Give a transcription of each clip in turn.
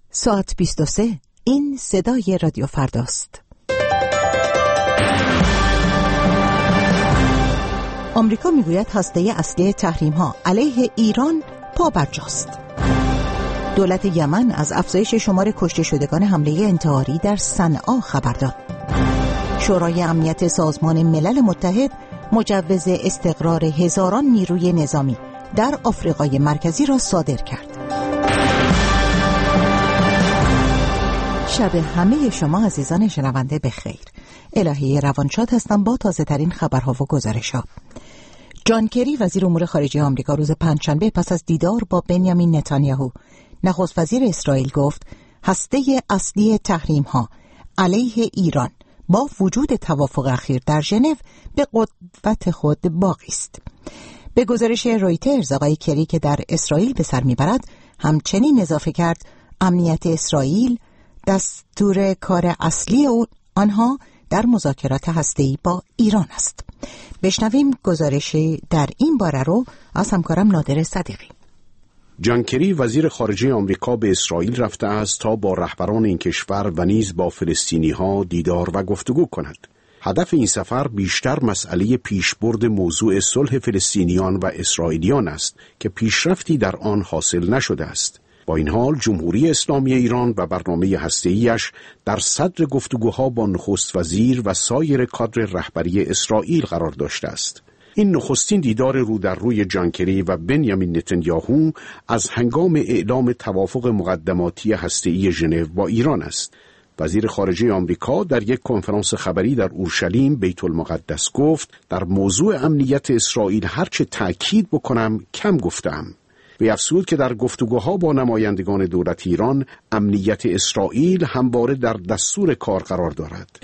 ساعت 23. این صدای رادیو فرداست. آمریکا میگوید هسته اصلی تحریم‌ها علیه ایران پابرجاست. دولت یمن از افزایش شمار کشته شدگان حمله انتحاری در صنعا خبر داد. شورای امنیت سازمان ملل متحد مجوز استقرار هزاران نیروی نظامی در آفریقای مرکزی را صادر کرد. شب همه شما عزیزان شنونده بخیر. الهی روانشاد هستم با تازه ترین خبرها و گزارش‌ها. جان کری وزیر امور خارجه آمریکا روز پنجشنبه پس از دیدار با بنیامین نتانیاهو نخست وزیر اسرائیل گفت هسته اصلی تحریم‌ها علیه ایران با وجود توافق اخیر در ژنو به قوت خود باقی است. به گزارش رویترز آقای کری که در اسرائیل به سر میبرد همچنین اضافه کرد امنیت اسرائیل دستور کار اصلی آنها در مذاکرات هسته‌ای با ایران است. بشنویم گزارشی در این باره رو از همکارم نادر صدیقی. جان کری وزیر خارجه آمریکا به اسرائیل رفته است تا با رهبران این کشور و نیز با فلسطینی‌ها دیدار و گفتگو کند. هدف این سفر بیشتر مسئله پیشبرد موضوع صلح فلسطینیان و اسرائیلیان است که پیشرفتی در آن حاصل نشده است. با این حال جمهوری اسلامی ایران و برنامه هسته‌ایش در صدر گفتگوها با نخست وزیر و سایر کادر رهبری اسرائیل قرار داشته است. این نخستین دیدار رو در روی جان کری و بنیامین نتانیاهو از هنگام اعلام توافق مقدماتی هسته‌ای ژنو با ایران است. وزیر خارجه آمریکا در یک کنفرانس خبری در اورشلیم بیت المقدس گفت در موضوع امنیت اسرائیل هرچه تأکید بکنم کم گفتم. و افزود که در گفتگوها با نمایندگان دولت ایران امنیت اسرائیل همواره در دستور کار قرار دارد.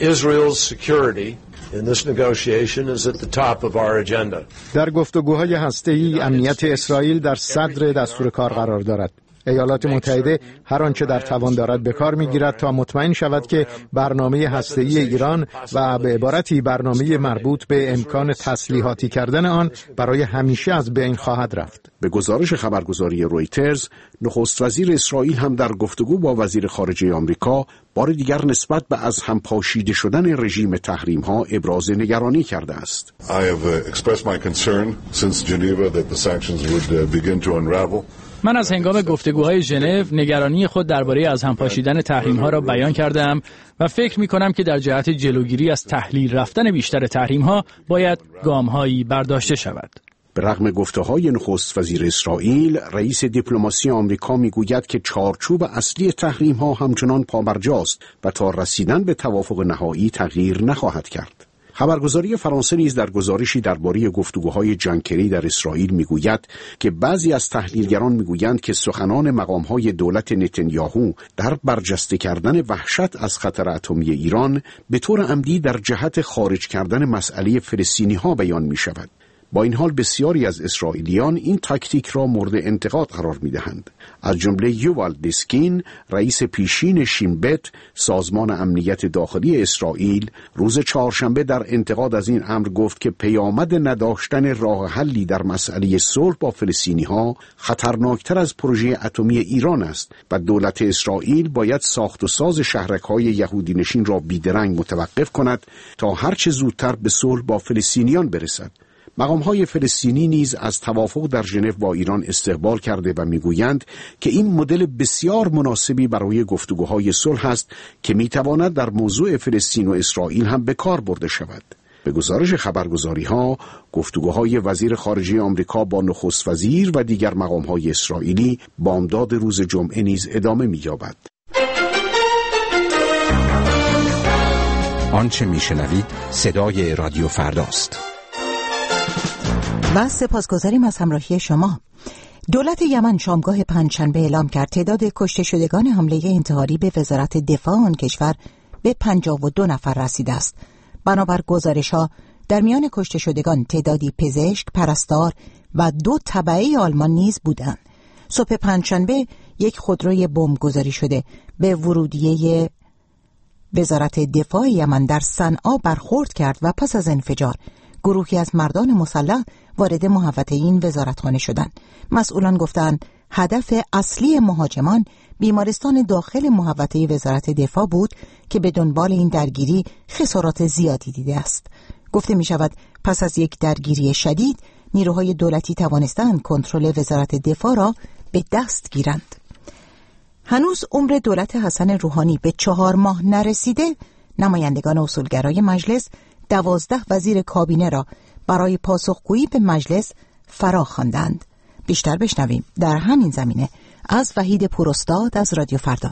در گفتگوهای هسته‌ای امنیت اسرائیل در صدر دستور کار قرار دارد. ایالات متحده هر آنچه در توان دارد به کار می‌گیرد تا مطمئن شود که برنامه هسته‌ای ایران و به عبارتی برنامه مربوط به امکان تسلیحاتی کردن آن برای همیشه از بین خواهد رفت. به گزارش خبرگزاری رویترز، نخست وزیر اسرائیل هم در گفتگو با وزیر خارجه آمریکا بار دیگر نسبت به از هم پاشیده شدن رژیم تحریم‌ها ابراز نگرانی کرده است. من از هنگام گفتگوهای ژنو نگرانی خود درباره از هم پاشیدن تحریم‌ها را بیان کردم و فکر می‌کنم که در جهت جلوگیری از تحلیل رفتن بیشتر تحریم‌ها باید گام‌هایی برداشته شود. به رغم گفته‌های نخست وزیر اسرائیل، رئیس دیپلماسی آمریکا میگوید که چارچوب اصلی تحریم‌ها همچنان پابرجاست و تا رسیدن به توافق نهایی تغییر نخواهد کرد. خبرگزاری فرانسه نیز در گزارشی درباره گفتگوهای جان کری در اسرائیل میگوید که بعضی از تحلیلگران میگویند که سخنان مقامهای دولت نتانیاهو در برجسته کردن وحشت از خطر اتمی ایران به طور عمدی در جهت خارج کردن مسئله فلسطینی‌ها بیان میشود. با این حال بسیاری از اسرائیلیان این تاکتیک را مورد انتقاد قرار می‌دهند. از جمله یووال دیسکین، رئیس پیشین شین بت، سازمان امنیت داخلی اسرائیل، روز چهارشنبه در انتقاد از این امر گفت که پیامد نداشتن راه حلی در مسئله صلح با فلسطینی‌ها خطرناکتر از پروژه اتمی ایران است و دولت اسرائیل باید ساخت و ساز شهرک‌های یهودی نشین را بیدرنگ متوقف کند تا هرچه زودتر به صلح با فلسطینیان برسد. مقام‌های فلسطینی نیز از توافق در ژنو با ایران استقبال کرده و می‌گویند که این مدل بسیار مناسبی برای گفتگوهای صلح است که می‌تواند در موضوع فلسطین و اسرائیل هم به کار برده شود. به گزارش خبرگزاری‌ها، گفتگوهای وزیر خارجه آمریکا با نخست وزیر و دیگر مقام‌های اسرائیلی بامداد روز جمعه نیز ادامه می‌یابد. آنچه می‌شنوید صدای رادیو فرداست. و سپاسگزاریم از همراهی شما. دولت یمن شامگاه پنجشنبه اعلام کرد تعداد کشته شدگان حمله انتحاری به وزارت دفاع آن کشور به 52 نفر رسیده است. بنابر گزارش‌ها در میان کشته شدگان تعدادی پزشک، پرستار و 2 تبعه آلمان نیز بودند. صبح پنجشنبه یک خودروی بمبگذاری شده به ورودیه وزارت دفاع یمن در صنعا برخورد کرد و پس از انفجار گروهی از مردان مسلح وارد محوطه این وزارتخانه شدند. مسئولان گفتند هدف اصلی مهاجمان بیمارستان داخل محوطه وزارت دفاع بود که به دنبال این درگیری خسارات زیادی دیده است. گفته می شود پس از یک درگیری شدید نیروهای دولتی توانستند کنترل وزارت دفاع را به دست گیرند. هنوز عمر دولت حسن روحانی به 4 ماه نرسیده، نمایندگان اصولگرای مجلس 12 وزیر کابینه را برای پاسخگویی به مجلس فرا خواندند. بیشتر بشنویم در همین زمینه از وحید پوراستاد از رادیو فردا.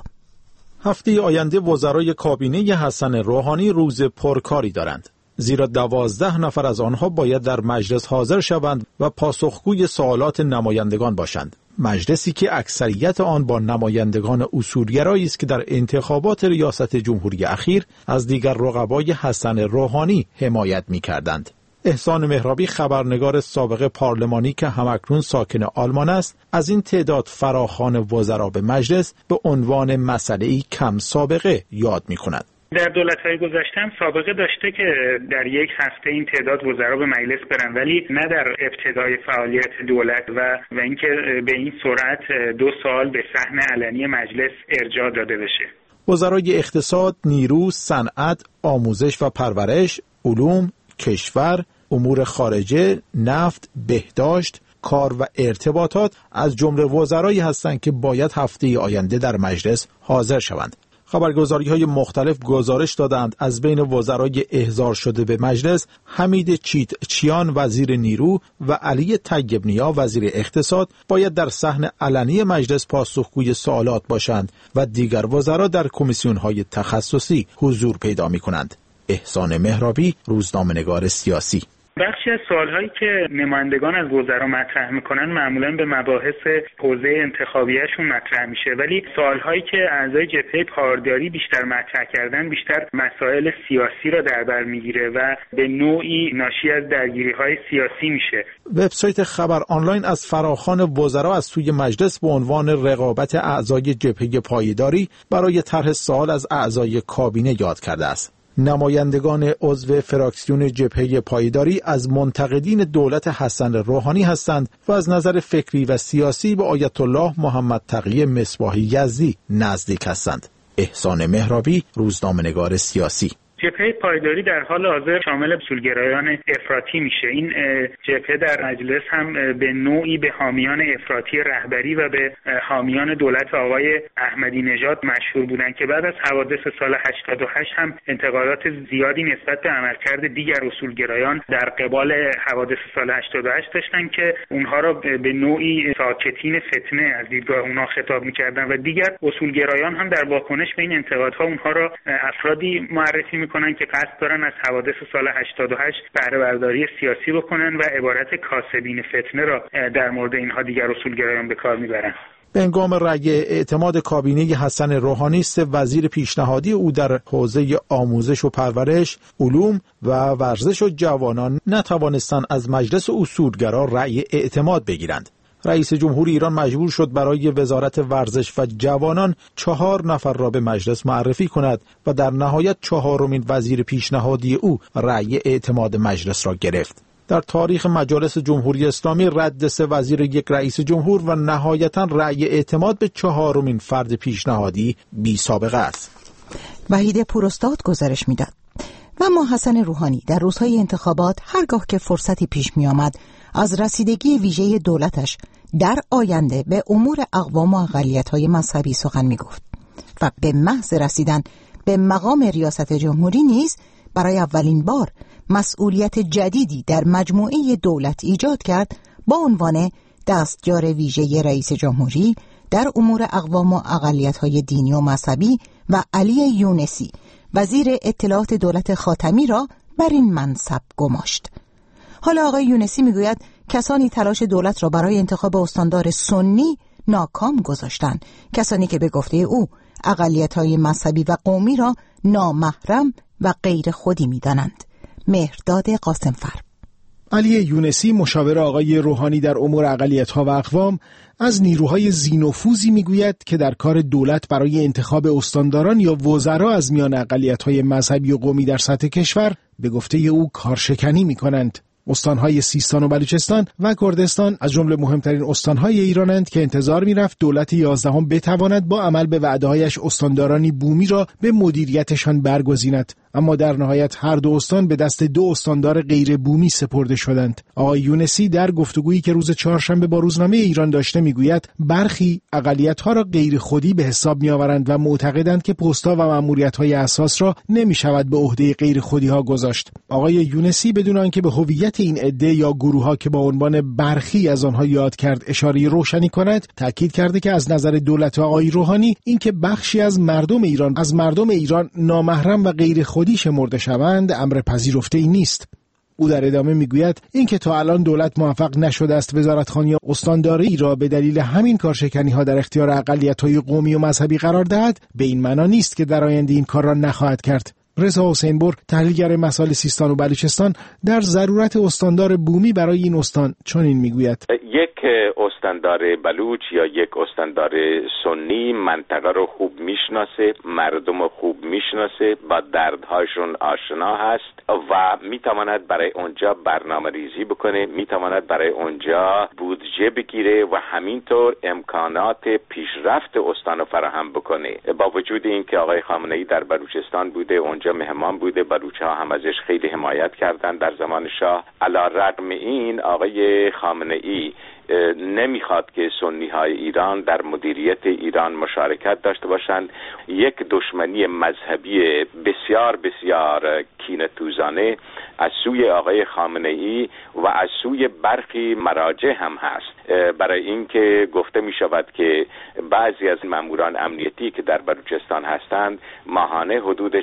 هفته آینده وزرای کابینه حسن روحانی روز پرکاری دارند، زیرا 12 نفر از آنها باید در مجلس حاضر شوند و پاسخگوی سوالات نمایندگان باشند. مجلسی که اکثریت آن با نمایندگان اصولگرایی است که در انتخابات ریاست جمهوری اخیر از دیگر رقبای حسن روحانی حمایت می‌کردند. احسان مهرابی، خبرنگار سابق پارلمانی که همکنون ساکن آلمان است، از این تعداد فراخوان وزرا به مجلس به عنوان مسئله‌ای کم سابقه یاد می‌کند. در دولت‌های گذشته هم سابقه داشته که در یک هفته این تعداد وزرا به مجلس برن، ولی نه در ابتدای فعالیت دولت و اینکه به این سرعت 2 سال به صحن علنی مجلس ارجاع داده بشه. وزرای اقتصاد، نیرو، صنعت، آموزش و پرورش، علوم، کشور، امور خارجه، نفت، بهداشت، کار و ارتباطات از جمله وزرایی هستند که باید هفته آینده در مجلس حاضر شوند. خبرگزاری‌های مختلف گزارش دادند از بین وزرای احضار شده به مجلس، حمید چیتچیان وزیر نیرو و علی طیب‌نیا وزیر اقتصاد باید در صحن علنی مجلس پاسخگوی سوالات باشند و دیگر وزرا در کمیسیون‌های تخصصی حضور پیدا می‌کنند. احسان مهرابی، روزنامه‌نگار سیاسی. بخشی از سوالهایی که نمایندگان از وزرا مطرح میکنن معمولا به مباحث حوزه انتخابیه‌شون مطرح میشه، ولی سوالهایی که اعضای جبهه پایداری بیشتر مطرح کردن بیشتر مسائل سیاسی را در بر میگیره و به نوعی ناشی از درگیری‌های سیاسی میشه. وبسایت خبر آنلاین از فراخوان وزرا از سوی مجلس به عنوان رقابت اعضای جبهه پایداری برای طرح سوال از اعضای کابینه یاد کرده است. نمایندگان عضو فراکسیون جبهه پایداری از منتقدین دولت حسن روحانی هستند و از نظر فکری و سیاسی به آیت الله محمد تقی مصباحی یزدی نزدیک هستند. احسان مهرابی، روزنامه‌نگار سیاسی. جبهه پایداری در حال حاضر شامل اصولگرایان افراطی میشه. این جبهه در مجلس هم به نوعی به حامیان افراطی رهبری و به حامیان دولت آقای احمدی نژاد مشهور بودند که بعد از حوادث سال 88 هم انتقادات زیادی نسبت به عملکرد دیگر اصولگرایان در قبال حوادث سال 88 داشتن که اونها را به نوعی ساکتین فتنه از دیدگاه اونها خطاب میکردن و دیگر اصولگرایان هم در واکنش به این انتقادها اونها را افرادی معرفی کنن که قصد دارن از حوادث سال 88 بهره برداری سیاسی بکنن و عبارت کاسبین فتنه را در مورد اینها دیگر اصولگرایان به کار میبرن. به هنگام رأی اعتماد کابینه حسن روحانی 3 وزیر پیشنهادی او در حوزه آموزش و پرورش، علوم و ورزش و جوانان نتوانستند از مجلس اصولگرا رأی اعتماد بگیرند. رئیس جمهور ایران مجبور شد برای وزارت ورزش و جوانان 4 نفر را به مجلس معرفی کند و در نهایت 4مین وزیر پیشنهادی او رأی اعتماد مجلس را گرفت. در تاریخ مجالس جمهوری اسلامی رد 3 وزیر یک رئیس جمهور و نهایتا رأی اعتماد به 4مین فرد پیشنهادی بی سابقه است. وحید پوراستاد گزارش میداد. و اما حسن روحانی در روزهای انتخابات هرگاه که فرصتی پیش می آمد از رسیدگی ویژه دولتش در آینده به امور اقوام و اقلیت‌های مذهبی سخن می گفت و به محض رسیدن به مقام ریاست جمهوری نیز برای اولین بار مسئولیت جدیدی در مجموعه دولت ایجاد کرد با عنوان دستیار ویژه رئیس جمهوری در امور اقوام و اقلیت‌های دینی و مذهبی و علی یونسی وزیر اطلاعات دولت خاتمی را بر این منصب گماشت. حالا آقای یونسی میگوید کسانی تلاش دولت را برای انتخاب استاندار سنی ناکام گذاشتند، کسانی که به گفته او اقلیت‌های مذهبی و قومی را نامحرم و غیر خودی می‌دانند. مهرداد قاسمفر. علی یونسی مشاور آقای روحانی در امور اقلیت‌ها و اقوام از نیروهای ذی‌نفوذی میگوید که در کار دولت برای انتخاب استانداران یا وزرا از میان اقلیت‌های مذهبی و قومی در سطح کشور به گفته او کارشکنی می‌کنند. استانهای سیستان و بلوچستان و کردستان از جمله مهمترین استانهای ایرانند که انتظار می‌رفت دولت 11 بتواند با عمل به وعده‌هایش استاندارانی بومی را به مدیریتشان برگزیند، اما در نهایت هر دو استان به دست دو استاندار غیر بومی سپرده شدند. آقای یونسی در گفتگویی که روز چهارشنبه با روزنامه ایران داشته میگوید برخی اقلیت‌ها را غیر خودی به حساب می‌آورند و معتقدند که پست‌ها و مأموریت‌های اساس را نمی‌شود به عهده غیر خودی‌ها گذاشت. آقای یونسی بدون آنکه به هویت این عده یا گروه‌ها که با عنوان برخی از آنها یاد کرد اشاره روشنی کند، تاکید کرده که از نظر دولت آقای روحانی اینکه بخشی از مردم ایران نامحرم و غیر خودی شمرده شوند امر پذیرفته‌ای نیست. او در ادامه میگوید اینکه تا الان دولت موفق نشده است وزارتخوانی استانداری را به دلیل همین کارشکنی‌ها در اختیار اقلیت‌های قومی و مذهبی قرار دهد، به این معنا نیست که در آینده این کار را نخواهد کرد. رضا حسین‌پور، تحلیلگر مسائل سیستان و بلوچستان، در ضرورت استاندار بومی برای این استان چنین میگوید: یک استاندار بلوچ یا یک استاندار سنی منطقه رو خوب میشناسه، مردم رو خوب میشناسه، با دردهاشون آشنا هست و میتواند برای اونجا برنامه ریزی بکنه، میتواند برای اونجا بودجه بگیره و همینطور امکانات پیشرفت استان رو فراهم بکنه. با وجود اینکه آقای خامنه‌ای در بلوچستان بوده، اونجا مهمان بوده، بلوچ‌ها هم ازش خیلی حمایت کردن در زمان شاه، علی‌رغم این آقای خامنه‌ای نمیخواد که سنی‌های ایران در مدیریت ایران مشارکت داشته باشند. یک دشمنی مذهبی بسیار بسیار کینه‌توزانه از سوی آقای خامنه‌ای و از سوی برخی مراجع هم هست، برای اینکه گفته می شود که بعضی از ماموران امنیتی که در بلوچستان هستند ماهانه حدود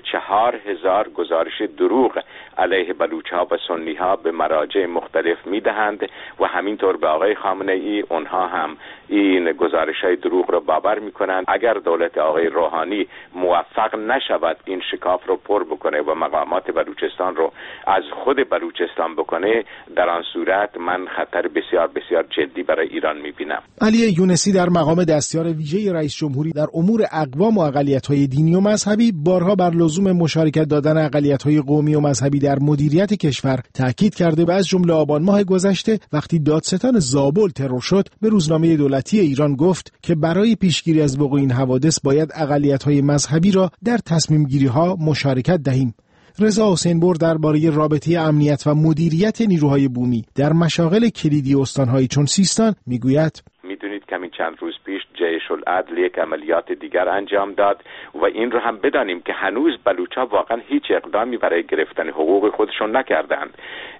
4000 گزارش دروغ علیه بلوچ‌ها و سنی‌ها به مراجع مختلف می‌دهند و همینطور به آقای خامنه‌ای اونها هم این گزارش‌های دروغ را باور می‌کنند. اگر دولت آقای روحانی موفق نشود این شکاف رو پر بکنه و مقامات بلوچستان رو از خود بلوچستان بکنه، در آن صورت من خطر بسیار بسیار جدی برای ایران می‌بینم. علی یونسی در مقام دستیار ویژه رئیس جمهوری در امور اقوام و اقلیت‌های دینی و مذهبی بارها بر لزوم مشارکت دادن اقلیت‌های قومی و مذهبی در مدیریت کشور تاکید کرده و از جمله آبان ماه گذشته وقتی دادستان زابل ترور شد به روزنامه دولتی ایران گفت که برای پیشگیری از وقوع این حوادث باید اقلیت‌های مذهبی را در تصمیم‌گیری‌ها مشارکت دهیم. رضا حسین‌پور درباره رابطه امنیت و مدیریت نیروهای بومی در مشاغل کلیدی استان‌های چون سیستان میگوید: میدونید که همین چند روز پیش جیش العدل یک عملیات دیگر انجام داد و این رو هم بدانیم که هنوز بلوچ‌ها واقعا هیچ اقدامی برای گرفتن حقوق خودشون نکردند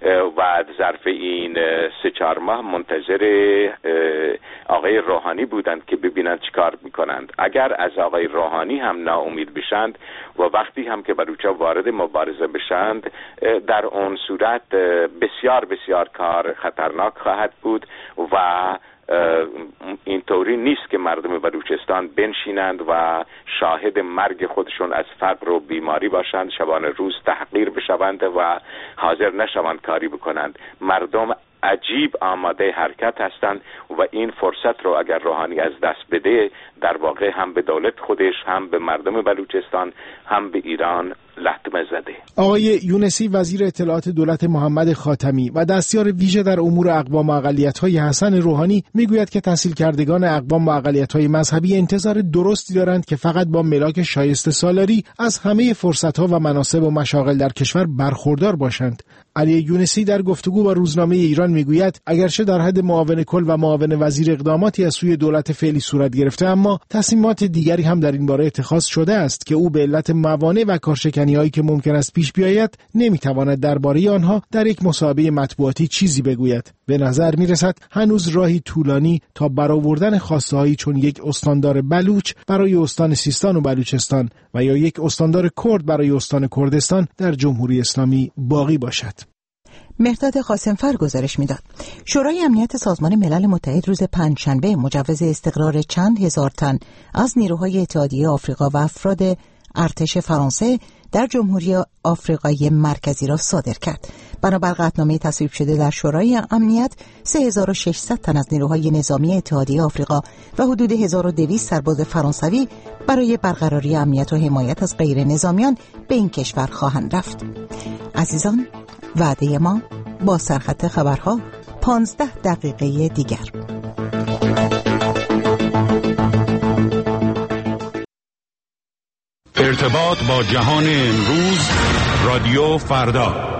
و ظرف این 3-4 ماه منتظر آقای روحانی بودند که ببینند چیکار میکنند. اگر از آقای روحانی هم ناامید بشند و وقتی هم که بلوچ‌ها وارد مبارزه بشند، در اون صورت بسیار بسیار کار خطرناک خواهد بود و این طوری نیست که مردم بلوچستان بنشینند و شاهد مرگ خودشون از فقر و بیماری باشند، شبانه روز تحقیر بشوند و حاضر نشوند کاری بکنند. مردم عجیب آماده حرکت هستند و این فرصت رو اگر روحانی از دست بده، در واقع هم به دولت خودش، هم به مردم بلوچستان، هم به ایران لطمه زده. آقای یونسی وزیر اطلاعات دولت محمد خاتمی و دستیار ویژه در امور اقوام و اقلیت‌های حسن روحانی میگوید که تحصیل کردگان اقوام و اقلیت‌های مذهبی انتظار درستی دارند که فقط با ملاک شایسته سالاری از همه فرصت‌ها و مناصب و مشاغل در کشور برخوردار باشند. علی یونسی در گفتگو با روزنامه ایران میگوید اگرچه در حد معاون کل و معاون وزیر اقداماتی از سوی دولت فعلی صورت گرفته، اما تصمیمات دیگری هم در این باره اتخاذ شده است که او به علت موانع و کارشکنی‌هایی که ممکن است پیش بیاید نمیتواند درباره آنها در یک مصاحبه مطبوعاتی چیزی بگوید. به نظر میرسد هنوز راهی طولانی تا برآوردن خواسته‌هایی چون یک استاندار بلوچ برای استان سیستان و بلوچستان و یا یک استاندار کرد برای استان کردستان در جمهوری اسلامی باقی باشد. مهرداد قاسمفر گزارش میداد. شورای امنیت سازمان ملل متحد روز پنجشنبه مجوز استقرار چند هزار تن از نیروهای اتحادیه آفریقا و افراد ارتش فرانسه در جمهوری آفریقای مرکزی را صادر کرد. بنابر قطعنامه تصویب شده در شورای امنیت 3600 تن از نیروهای نظامی اتحادیه آفریقا و حدود 1200 سرباز فرانسوی برای برقراری امنیت و حمایت از غیر نظامیان به این کشور خواهند رفت. عزیزان، وعده ما با سرخط خبرها 15 دقیقه دیگر. ارتباط با جهان امروز، رادیو فردا.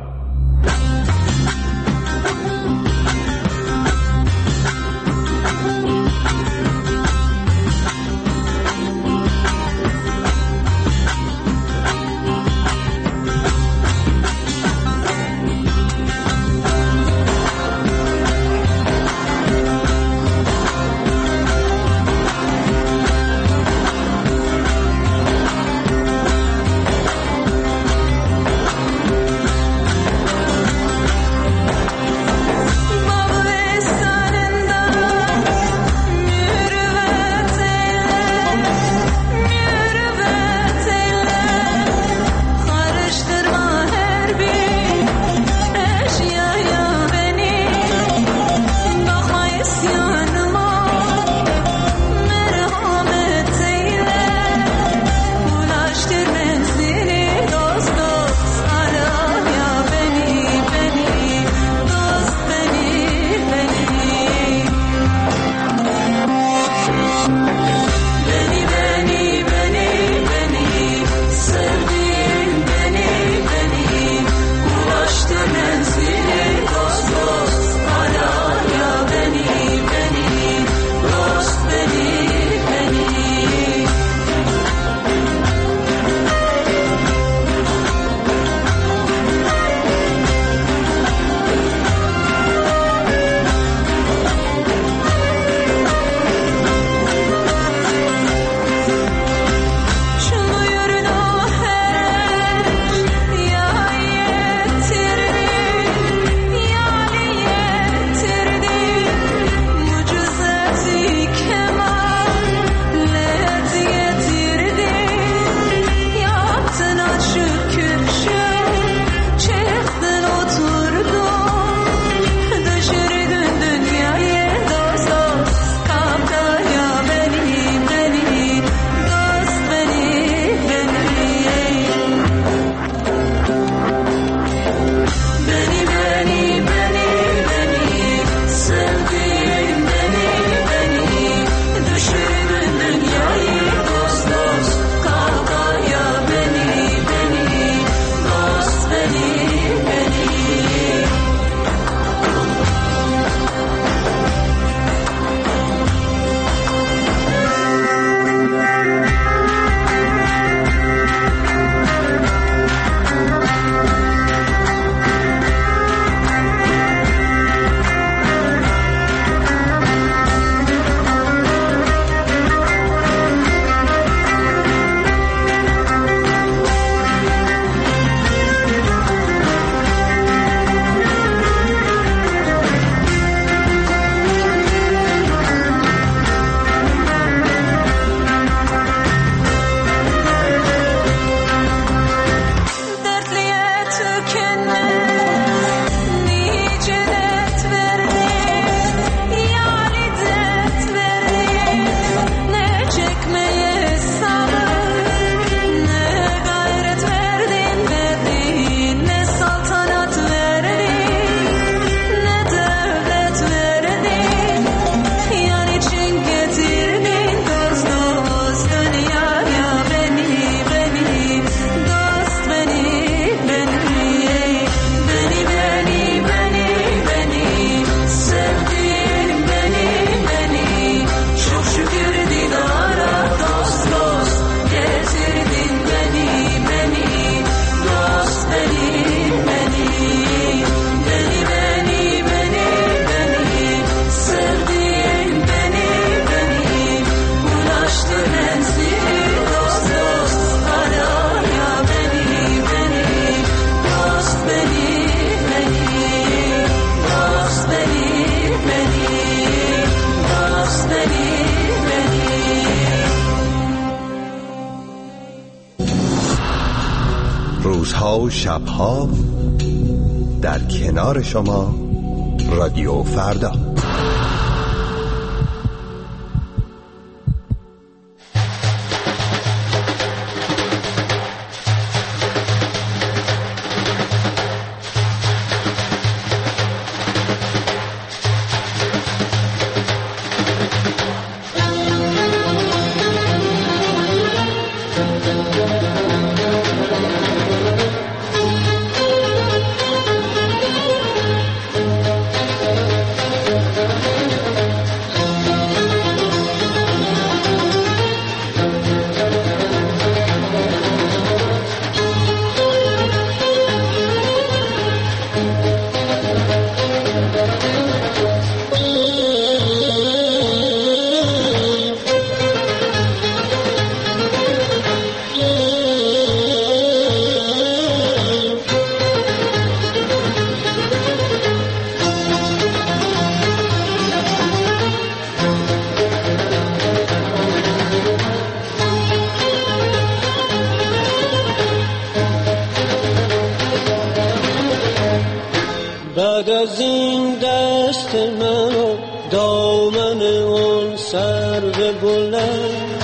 روزها و شبها در کنار شما رادیو فردا. دست منو دامن اون سرو بلند،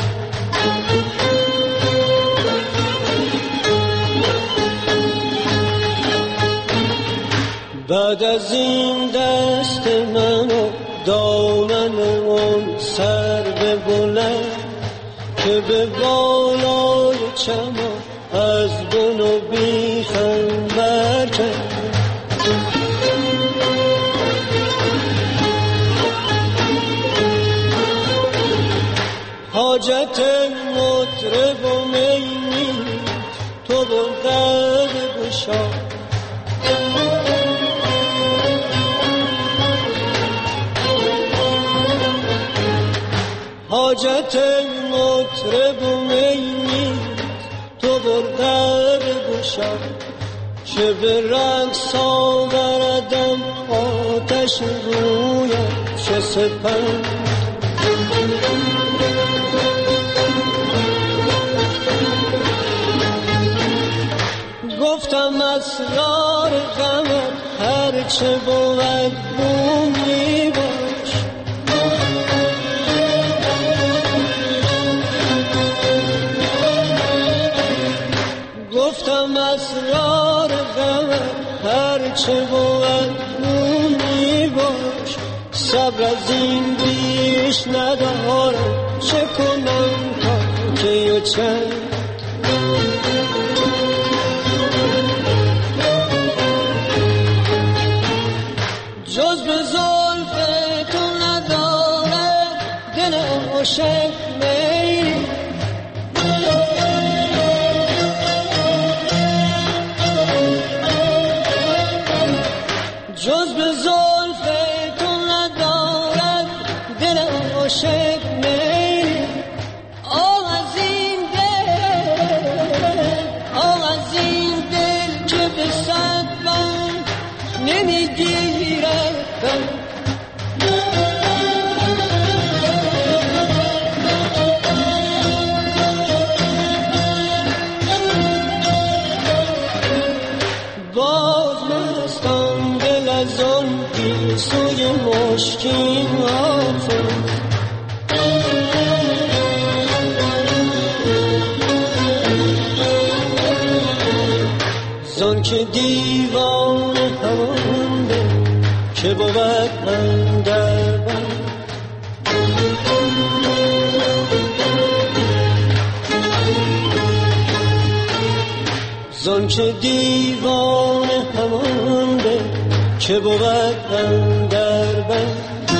بعد از این دست منو دامن اون سرو بلند که به بالای چمن از بن و بیخم برکن. حاجت مطرب و می تو بلدر گشا، حاجت مطرب و می تو بلدر گشا، چه به رقص آوردم آتش رویم چه سپند. گفتم اسرار غمت هرچه بود بومی باش، گفتم اسرار غمت هرچه بود بومی باش، صبر از این بیش ندارم چه کنم تا کی و چند. جز به زلف تو نداره دل عاشق میل، جز به زلف تو نداره دل عاشق میل. آه از این دل، آه از این دل که به صد بند نمیگیره. باز مستم دل از آن گیسوی مشکین آفت، زان که دیوان همانده که بود اندر بند. زان که دیوان همانده که بود اندر بند.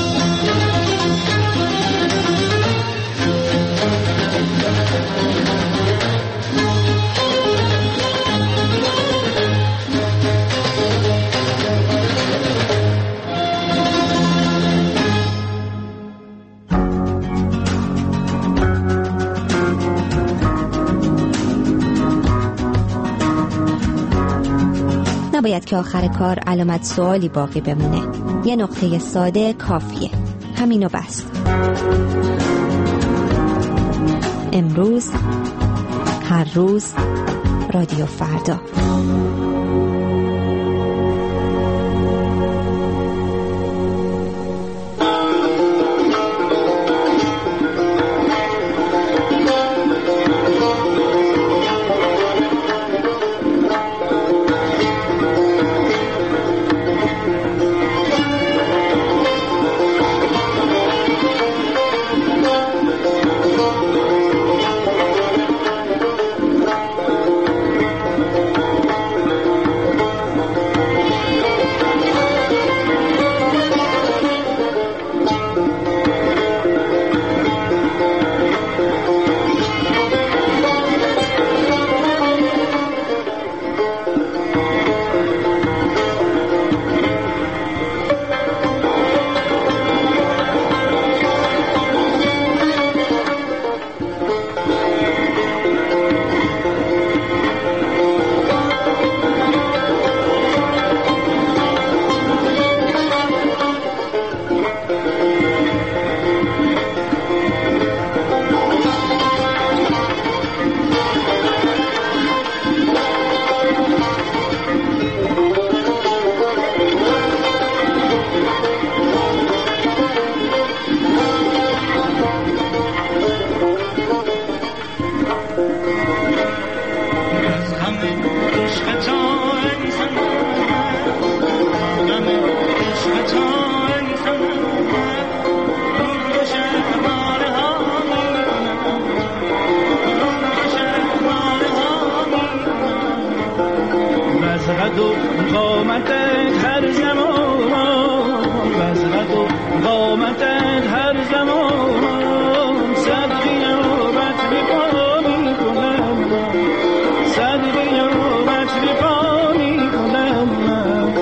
نباید که آخر کار علامت سوالی باقی بمونه. یه نقطه ساده کافیه، همینو بس. امروز، هر روز، رادیو فردا. قامتت هر زمان، وزنت و قامتت هر زمان، صد قیامت به پا می کنم من، صد قیامت به پا می کنم من.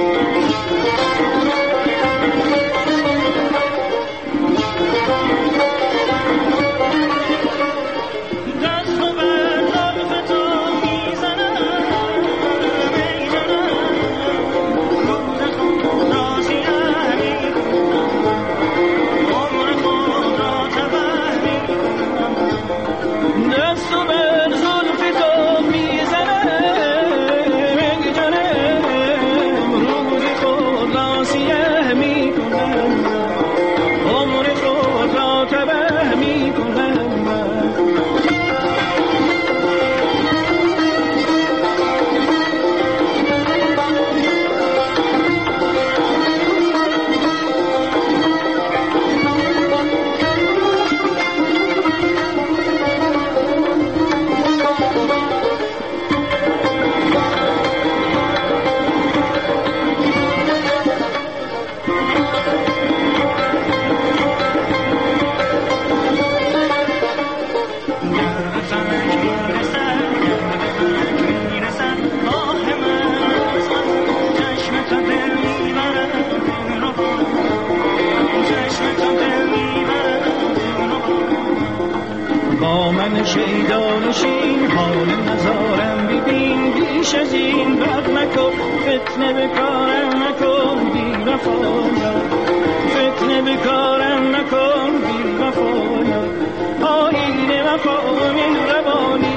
من شیدا نشین حال نزارم ببین، بیش از این بد مکن فتنه به کارم نکن بی وفایا، فتنه به کارم نکن بی وفایا. آیین وفا و مهربانی،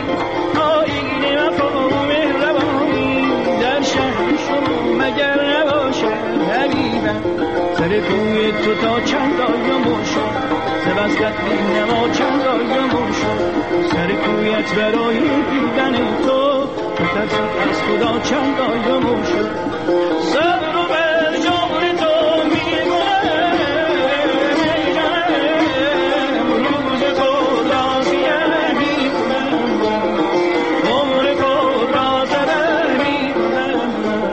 آیین وفا و مهربانی، در شهر شما مگر نباشد حبیبم، سر کوی تو تا چند آیم شد، سبزت بی نما چند آیم شد، سر کویت برای دیدن تو ترسم از خدا چند آیم شد. صبر و بر جان تو میگنم میگنم، روز خود را سیه میکنم، عمر خود را تبه میکنم.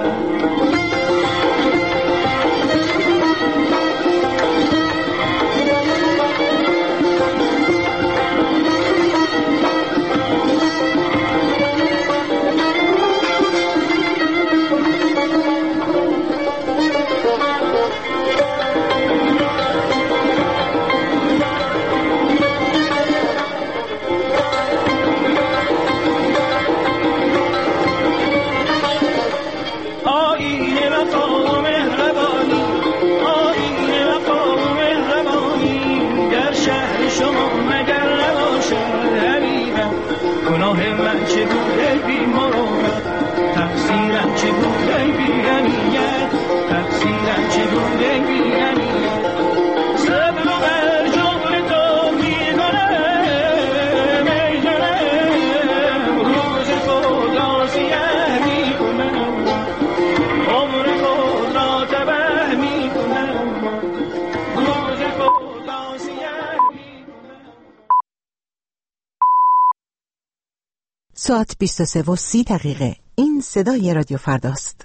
گناه من چه بوده بی مروت، تقصیرم چه بوده بی غنیت، تقصیرم چه بوده بی غنیت. صبر و بر جبر تو میکنم میکنم، روز خود را سیه میکنم، عمر خود را تبه میکنم، روز خود را سیه میکنم. ساعت 23:30. این صدای رادیو فرداست.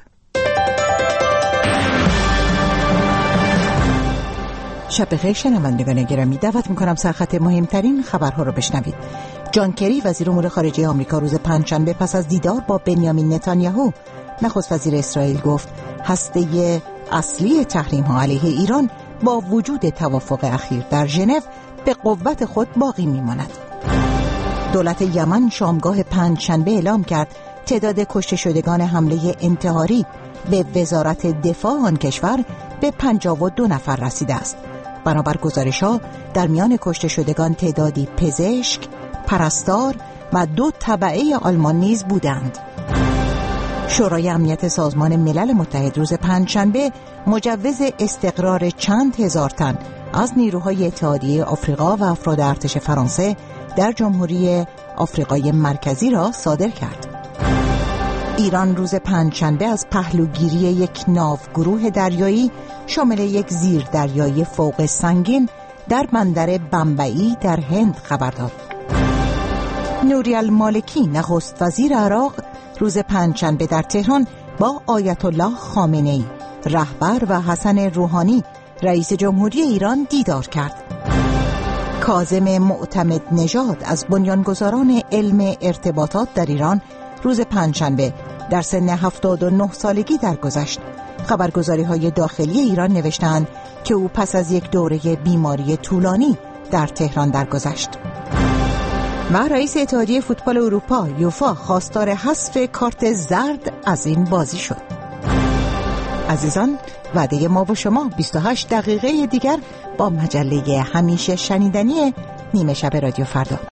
شب بخیر شنوندگان گرامی، دعوت میکنم سرخط مهمترین خبرها رو بشنوید. جان کری وزیر امور خارجه آمریکا روز پنجشنبه پس از دیدار با بنیامین نتانیاهو نخست وزیر اسرائیل گفت هسته اصلی تحریم‌ها علیه ایران با وجود توافق اخیر در ژنو به قوت خود باقی میماند. دولت یمن شامگاه پنجشنبه اعلام کرد تعداد کشته شدگان حمله انتحاری به وزارت دفاع آن کشور به 52 نفر رسیده است. بنابر گزارش‌ها در میان کشته شدگان تعدادی پزشک، پرستار و 2 تبعه آلمان نیز بودند. شورای امنیت سازمان ملل متحد روز پنجشنبه مجوز استقرار چند هزار تن از نیروهای اتحادیه آفریقا و افراد ارتش فرانسه در جمهوری آفریقای مرکزی را صادر کرد. ایران روز پنجشنبه از پهلوگیری یک ناوگروه دریایی شامل یک زیردریایی فوق سنگین در بندر بمبئی در هند خبر داد. نوری المالکی نخست وزیر عراق روز پنجشنبه در تهران با آیت الله خامنه‌ای رهبر و حسن روحانی رئیس جمهوری ایران دیدار کرد. کاظم معتمد نژاد از بنیانگذاران علم ارتباطات در ایران روز پنجشنبه در سن 79 سالگی درگذشت. خبرگزاری‌های داخلی ایران نوشتند که او پس از یک دوره بیماری طولانی در تهران درگذشت. و رئیس اتحادیه فوتبال اروپا یوفا خواستار حذف کارت زرد از این بازی شد. عزیزان، وعده ما و شما 28 دقیقه دیگر با مجله همیشه شنیدنی نیمه شب رادیو فردا.